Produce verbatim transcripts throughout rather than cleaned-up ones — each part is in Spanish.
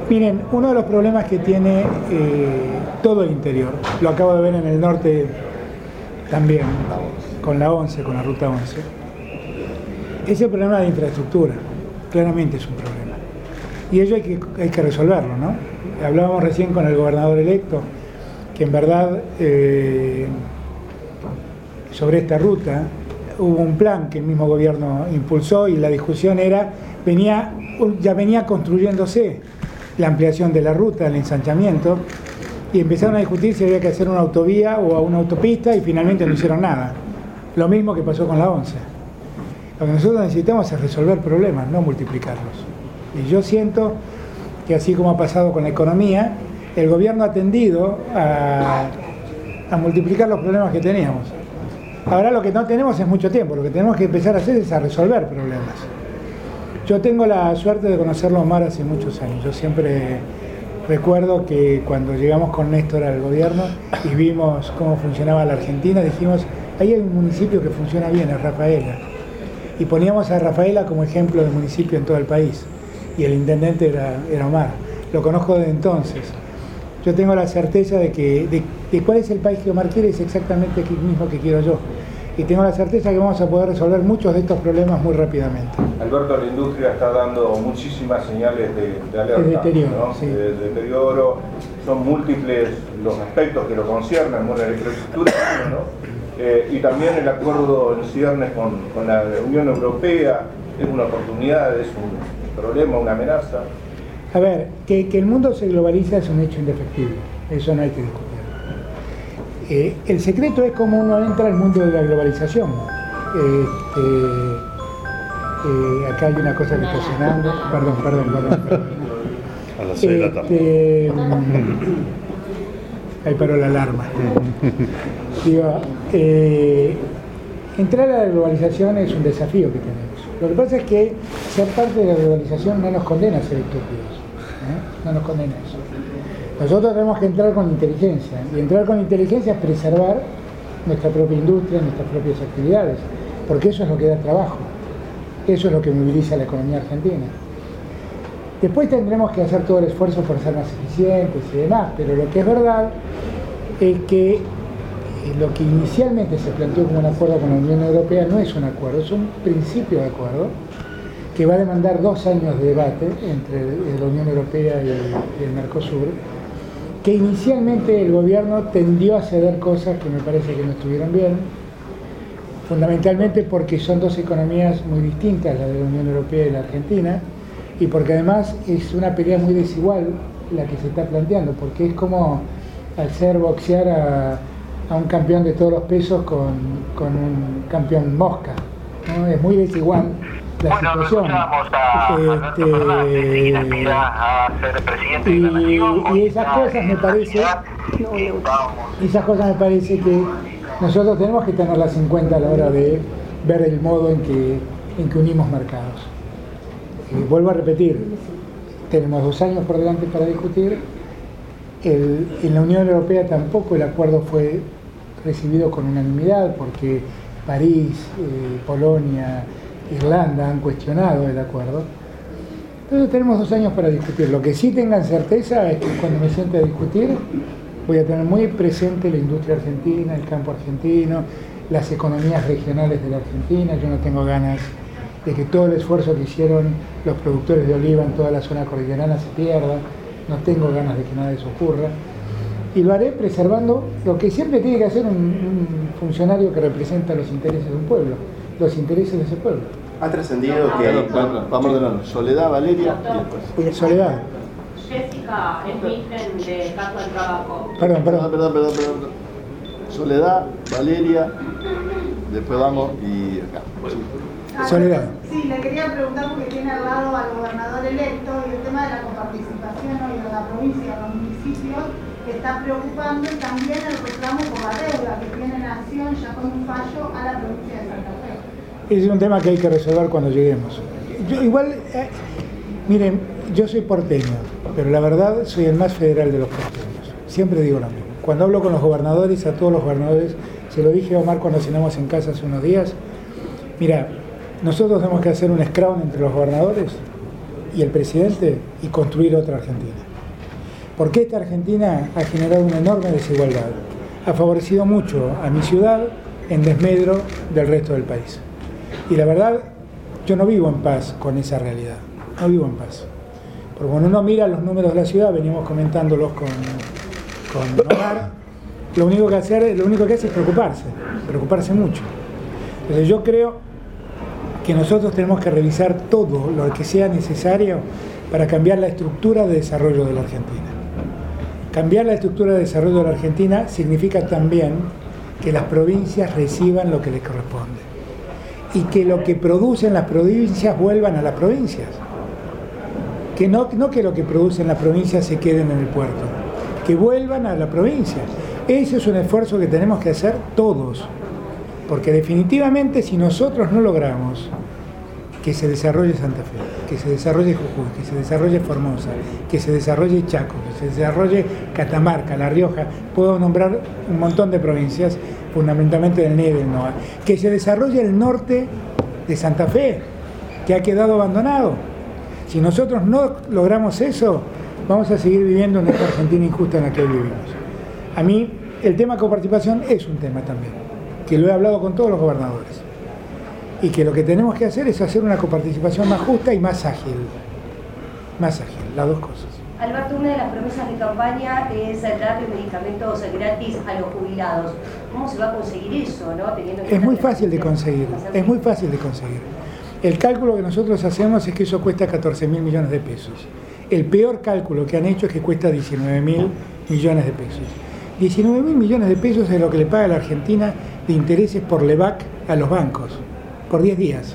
Miren, uno de los problemas que tiene eh, todo el interior, lo acabo de ver en el norte también, con la once, con la ruta once, es el problema de infraestructura. Claramente es un problema. Y ello hay que, hay que resolverlo, ¿no? Hablábamos recién con el gobernador electo, que en verdad eh, sobre esta ruta hubo un plan que el mismo gobierno impulsó y la discusión era, venía, ya venía construyéndose la ampliación de la ruta, el ensanchamiento, y empezaron a discutir si había que hacer una autovía o una autopista y finalmente no hicieron nada. Lo mismo que pasó con la once. Lo que nosotros necesitamos es resolver problemas, no multiplicarlos. Y yo siento que así como ha pasado con la economía, el gobierno ha tendido a, a multiplicar los problemas que teníamos. Ahora lo que no tenemos es mucho tiempo, lo que tenemos que empezar a hacer es a resolver problemas. Yo tengo la suerte de conocerlo a Omar hace muchos años. Yo siempre recuerdo que cuando llegamos con Néstor al gobierno y vimos cómo funcionaba la Argentina, dijimos, ahí hay un municipio que funciona bien, es Rafaela. Y poníamos a Rafaela como ejemplo de municipio en todo el país. Y el intendente era, era Omar. Lo conozco desde entonces. Yo tengo la certeza de que de, de cuál es el país que Omar quiere es exactamente el mismo que quiero yo. Y tengo la certeza que vamos a poder resolver muchos de estos problemas muy rápidamente. Alberto, la industria está dando muchísimas señales de, de alerta, de deterioro, ¿no? Sí. de, de deterioro. Son múltiples los aspectos que lo conciernen, bueno, la infraestructura, ¿no? eh, y también el acuerdo en ciernes con, con la Unión Europea es una oportunidad, es un problema, una amenaza. A ver, que, que el mundo se globaliza es un hecho indefectible, eso no hay que discutir. Eh, el secreto es cómo uno entra al mundo de la globalización. Este, eh, acá hay una cosa que está sonando, perdón, perdón, perdón. perdón. A las seis de la tarde. Este, ahí paró la alarma. Digo, eh, entrar a la globalización es un desafío que tenemos. Lo que pasa es que ser parte de la globalización no nos condena a ser estúpidos, ¿eh? No nos condena a eso. Nosotros tenemos que entrar con inteligencia, y entrar con inteligencia es preservar nuestra propia industria, nuestras propias actividades, porque eso es lo que da trabajo, eso es lo que moviliza la economía argentina. Después tendremos que hacer todo el esfuerzo por ser más eficientes y demás, pero lo que es verdad es que lo que inicialmente se planteó como un acuerdo con la Unión Europea no es un acuerdo, es un principio de acuerdo que va a demandar dos años de debate entre la Unión Europea y el Mercosur, que inicialmente el gobierno tendió a ceder cosas que me parece que no estuvieron bien, fundamentalmente porque son dos economías muy distintas, la de la Unión Europea y la Argentina, y porque además es una pelea muy desigual la que se está planteando, porque es como hacer boxear a, a un campeón de todos los pesos con, con un campeón mosca, ¿no? Es muy desigual la bueno, situación. A este, Fernández, a ser presidente y, de la nación, y esas cosas me parece esas cosas me parece que nosotros tenemos que tenerlas en cuenta a la hora de ver el modo en que, en que unimos mercados. Y vuelvo a repetir, tenemos dos años por delante para discutir. El, en la Unión Europea tampoco el acuerdo fue recibido con unanimidad, porque París, eh, Polonia, Irlanda han cuestionado el acuerdo. Entonces tenemos dos años para discutir. Lo que sí tengan certeza es que cuando me siente a discutir voy a tener muy presente la industria argentina, el campo argentino, las economías regionales de la Argentina. Yo no tengo ganas de que todo el esfuerzo que hicieron los productores de oliva en toda la zona cordillerana se pierda. No tengo ganas de que nada de eso ocurra. Y lo haré preservando lo que siempre tiene que hacer un, un funcionario que representa los intereses de un pueblo, los intereses de ese pueblo. Ha trascendido que hay, vamos ordenando, Soledad, Valeria y después. Soledad. Jessica es virgen de Caso del Trabajo. Perdón, Perdón, perdón. perdón, perdón, perdón. Soledad, Valeria, después vamos y acá. Sí. Soledad. Sí, le quería preguntar porque tiene al lado al gobernador electo y el tema de la coparticipación hoy de la provincia, de los municipios, que está preocupando, y también el reclamo por la deuda que tiene Nación ya con un fallo a la provincia de Santa Fe. Es un tema que hay que resolver cuando lleguemos. Yo, igual, eh, miren, yo soy porteño, pero la verdad soy el más federal de los porteños. Siempre digo lo mismo. Cuando hablo con los gobernadores, a todos los gobernadores, se lo dije a Omar cuando cenamos en casa hace unos días, mira, nosotros tenemos que hacer un scrum entre los gobernadores y el presidente y construir otra Argentina. Porque esta Argentina ha generado una enorme desigualdad, ha favorecido mucho a mi ciudad en desmedro del resto del país. Y la verdad, yo no vivo en paz con esa realidad, no vivo en paz. Porque cuando uno mira los números de la ciudad, venimos comentándolos con, con Omar, lo único que hacer, lo único que hace es preocuparse, preocuparse mucho. Entonces yo creo que nosotros tenemos que revisar todo lo que sea necesario para cambiar la estructura de desarrollo de la Argentina. Cambiar la estructura de desarrollo de la Argentina significa también que las provincias reciban lo que les corresponde y que lo que producen las provincias vuelvan a las provincias. Que no, no que lo que producen las provincias se queden en el puerto, que vuelvan a la provincia. Ese es un esfuerzo que tenemos que hacer todos, porque definitivamente si nosotros no logramos que se desarrolle Santa Fe, que se desarrolle Jujuy, que se desarrolle Formosa, que se desarrolle Chaco, que se desarrolle Catamarca, La Rioja, puedo nombrar un montón de provincias, fundamentalmente del N E D y del N O A, que se desarrolle el norte de Santa Fe, que ha quedado abandonado. Si nosotros no logramos eso, vamos a seguir viviendo en esta Argentina injusta en la que hoy vivimos. A mí, el tema coparticipación es un tema también, que lo he hablado con todos los gobernadores. Y que lo que tenemos que hacer es hacer una coparticipación más justa y más ágil. Más ágil, las dos cosas. Alberto, una de las promesas de campaña es darle medicamentos gratis a los jubilados. ¿Cómo se va a conseguir eso, no? Teniendo es muy fácil de conseguir, es muy fácil de conseguir. El cálculo que nosotros hacemos es que eso cuesta catorce mil millones de pesos. El peor cálculo que han hecho es que cuesta diecinueve mil millones de pesos. diecinueve mil millones de pesos es lo que le paga la Argentina de intereses por LEVAC a los bancos. Por diez días.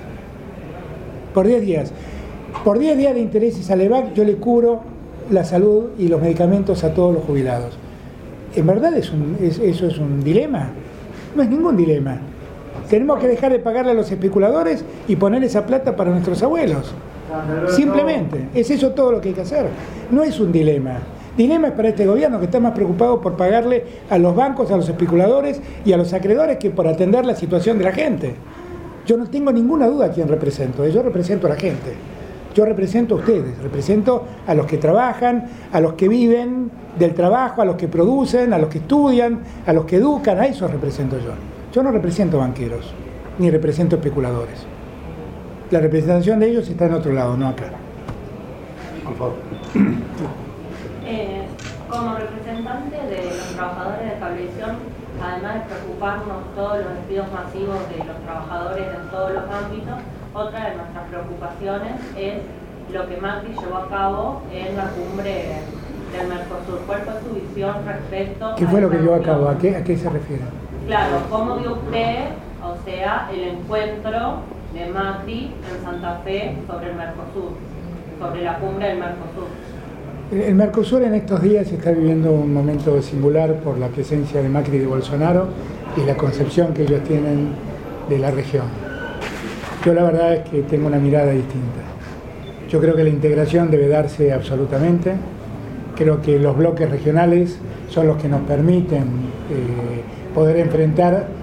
Por diez días. Por diez días de intereses a LEVAC yo le cubro la salud y los medicamentos a todos los jubilados. ¿En verdad es un, es, eso es un dilema? No es ningún dilema. Tenemos que dejar de pagarle a los especuladores y poner esa plata para nuestros abuelos. Simplemente. Es eso todo lo que hay que hacer. No es un dilema. Dilema es para este gobierno que está más preocupado por pagarle a los bancos, a los especuladores y a los acreedores que por atender la situación de la gente. Yo no tengo ninguna duda a quién represento. Yo represento a la gente. Yo represento a ustedes. Represento a los que trabajan, a los que viven del trabajo, a los que producen, a los que estudian, a los que educan. A esos represento yo. Yo no represento banqueros, ni represento especuladores. La representación de ellos está en otro lado, no acá. Por favor. Eh, como representante de los trabajadores de cablevisión, además de preocuparnos todos los despidos masivos de los trabajadores en todos los ámbitos, otra de nuestras preocupaciones es lo que Macri llevó a cabo en la cumbre del Mercosur. ¿Cuál fue su visión respecto ¿Qué fue lo que llevó a cabo? ¿A qué, a qué se refiere? Claro, ¿cómo vio usted, o sea, el encuentro de Macri en Santa Fe sobre el Mercosur, sobre la cumbre del Mercosur? El Mercosur en estos días está viviendo un momento singular por la presencia de Macri y de Bolsonaro y la concepción que ellos tienen de la región. Yo la verdad es que tengo una mirada distinta. Yo creo que la integración debe darse absolutamente. Creo que los bloques regionales son los que nos permiten eh, poder enfrentar eh,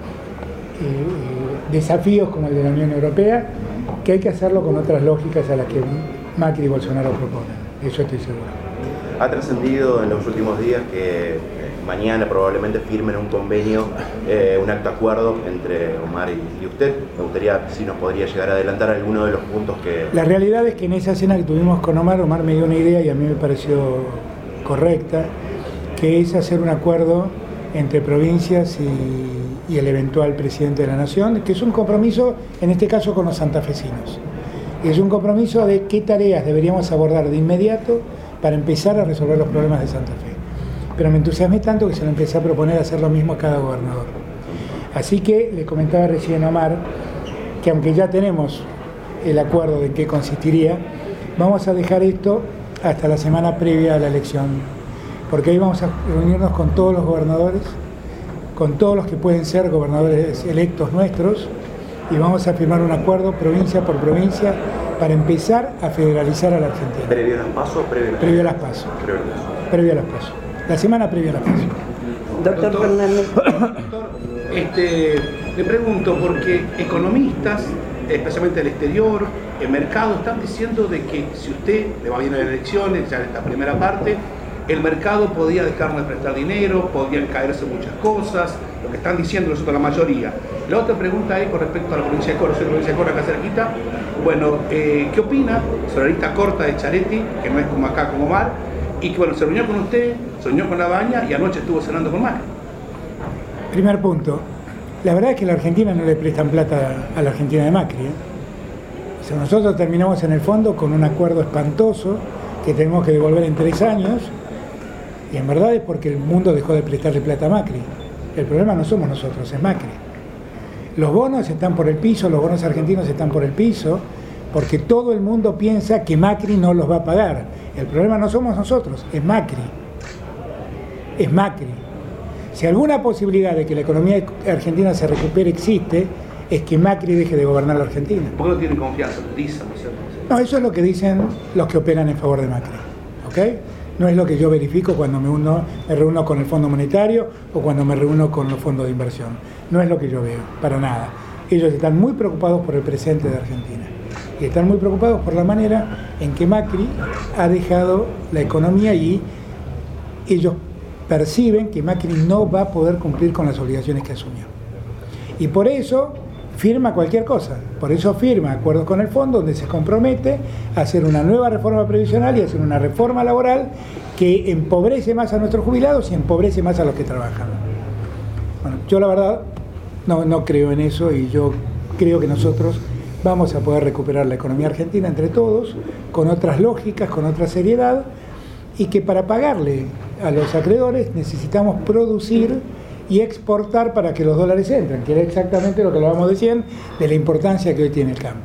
desafíos como el de la Unión Europea, que hay que hacerlo con otras lógicas a las que Macri y Bolsonaro proponen. Eso estoy seguro. Ha trascendido en los últimos días que mañana probablemente firmen un convenio, eh, un acta acuerdo entre Omar y, y usted. Me gustaría si nos podría llegar a adelantar alguno de los puntos que... La realidad es que en esa cena que tuvimos con Omar, Omar me dio una idea y a mí me pareció correcta, que es hacer un acuerdo entre provincias y, y el eventual presidente de la Nación, que es un compromiso, en este caso, con los santafesinos. Y es un compromiso de qué tareas deberíamos abordar de inmediato para empezar a resolver los problemas de Santa Fe. Pero me entusiasmé tanto que se lo empecé a proponer hacer lo mismo a cada gobernador. Así que le comentaba recién a Omar que aunque ya tenemos el acuerdo de en qué consistiría, vamos a dejar esto hasta la semana previa a la elección, porque ahí vamos a reunirnos con todos los gobernadores, con todos los que pueden ser gobernadores electos nuestros, y vamos a firmar un acuerdo provincia por provincia para empezar a federalizar a la Argentina. ¿Previo a las PASO o previo a las PASO? Previo a las PASO. Previo a las PASO. La semana previa a las PASO. Doctor Fernández. Doctor, este, le pregunto, porque economistas especialmente del exterior, el mercado, están diciendo de que si usted le va bien en las elecciones, ya en esta primera parte, el mercado podía dejarnos de prestar dinero, podían caerse muchas cosas, lo que están diciendo nosotros la mayoría. La otra pregunta es con respecto a la provincia de Córdoba, soy de la provincia de Córdoba, acá cerquita. Bueno, eh, ¿qué opina sobre la lista corta de Charetti, que no es como acá, como Omar, y que bueno, se reunió con usted, se reunió con La Baña y anoche estuvo cenando con Macri? Primer punto, la verdad es que la Argentina no le prestan plata a la Argentina de Macri, ¿eh? O sea, nosotros terminamos en el fondo con un acuerdo espantoso que tenemos que devolver en tres años, y en verdad es porque el mundo dejó de prestarle plata a Macri. El problema no somos nosotros, es Macri. Los bonos están por el piso, los bonos argentinos están por el piso, porque todo el mundo piensa que Macri no los va a pagar. El problema no somos nosotros, es Macri. Es Macri. Si alguna posibilidad de que la economía argentina se recupere existe, es que Macri deje de gobernar la Argentina. ¿Por qué no tienen confianza? Dicen, ¿no es cierto? No, eso es lo que dicen los que operan en favor de Macri, ¿ok? No es lo que yo verifico cuando me, uno, me reúno con el Fondo Monetario o cuando me reúno con los fondos de inversión. No es lo que yo veo, para nada. Ellos están muy preocupados por el presente de Argentina y están muy preocupados por la manera en que Macri ha dejado la economía y ellos perciben que Macri no va a poder cumplir con las obligaciones que asumió. Y por eso firma cualquier cosa, por eso firma acuerdos con el fondo donde se compromete a hacer una nueva reforma previsional y a hacer una reforma laboral que empobrece más a nuestros jubilados y empobrece más a los que trabajan. Bueno, yo la verdad no, no creo en eso y yo creo que nosotros vamos a poder recuperar la economía argentina entre todos, con otras lógicas, con otra seriedad, y que para pagarle a los acreedores necesitamos producir y exportar para que los dólares entren, que era exactamente lo que hablábamos decían de la importancia que hoy tiene el campo.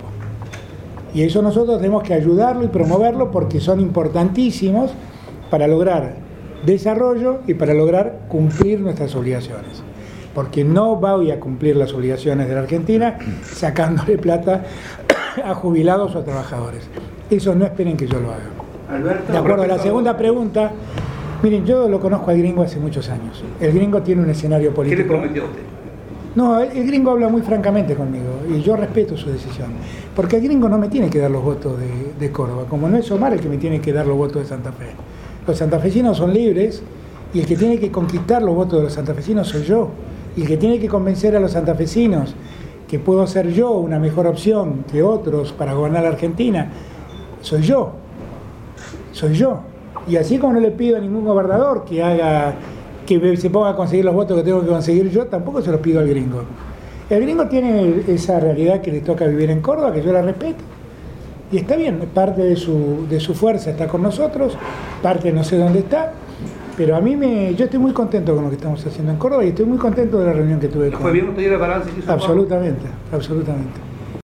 Y eso nosotros tenemos que ayudarlo y promoverlo porque son importantísimos para lograr desarrollo y para lograr cumplir nuestras obligaciones. Porque no voy a cumplir las obligaciones de la Argentina sacándole plata a jubilados o a trabajadores. Eso no esperen que yo lo haga. Alberto, de acuerdo a la segunda pregunta, miren, yo lo conozco al gringo hace muchos años. El gringo tiene un escenario político. ¿Qué le prometió a usted? No, el gringo habla muy francamente conmigo y yo respeto su decisión. Porque el gringo no me tiene que dar los votos de, de Córdoba, como no es Omar el que me tiene que dar los votos de Santa Fe. Los santafesinos son libres y el que tiene que conquistar los votos de los santafesinos soy yo. Y el que tiene que convencer a los santafesinos que puedo ser yo una mejor opción que otros para gobernar la Argentina, soy yo. Soy yo. Y así como no le pido a ningún gobernador que haga, que se ponga a conseguir los votos que tengo que conseguir yo, tampoco se los pido al gringo. El gringo tiene esa realidad que le toca vivir en Córdoba, que yo la respeto. Y está bien, parte de su, de su fuerza está con nosotros, parte no sé dónde está, pero a mí me, yo estoy muy contento con lo que estamos haciendo en Córdoba y estoy muy contento de la reunión que tuve con él. ¿Fue bien usted ir al balance que hizo? Absolutamente, absolutamente.